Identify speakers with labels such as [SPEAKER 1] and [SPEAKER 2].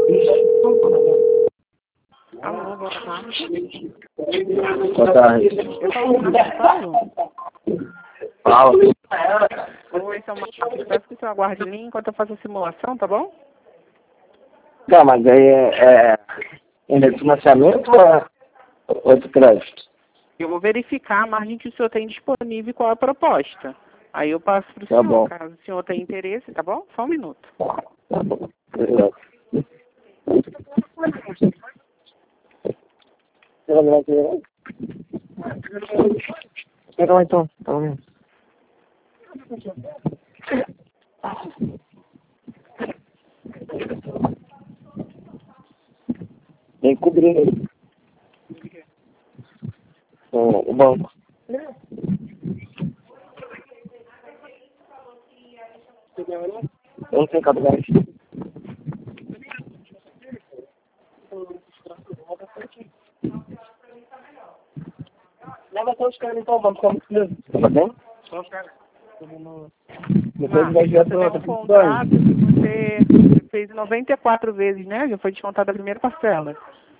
[SPEAKER 1] Alô, boa tarde.
[SPEAKER 2] Boa tarde.
[SPEAKER 1] Eu falo com o Paulo?
[SPEAKER 2] Fala.
[SPEAKER 1] Oi, sou Marcos. Peço que o senhor aguarde em linha enquanto eu faço a simulação, tá bom?
[SPEAKER 2] Tá, mas aí é refinanciamento ou é outro crédito?
[SPEAKER 1] Eu vou verificar a margem que o senhor tem disponível e qual é a proposta. Aí eu passo para o
[SPEAKER 2] Tá
[SPEAKER 1] senhor,
[SPEAKER 2] bom.
[SPEAKER 1] caso o senhor tenha interesse, tá bom? Só um minuto.
[SPEAKER 2] Tá bom. Obrigado. Pega lá então. Tá bom. Tem que cobrir ele. O banco. Eu não tenho cabelo. Leva até os caras então, vamos ficar muito mesmo. Tá bem? Só os caras. Depois vai
[SPEAKER 1] Você
[SPEAKER 2] ver
[SPEAKER 1] tem um contrato que você fez 94 vezes, né? Já foi descontada a primeira parcela.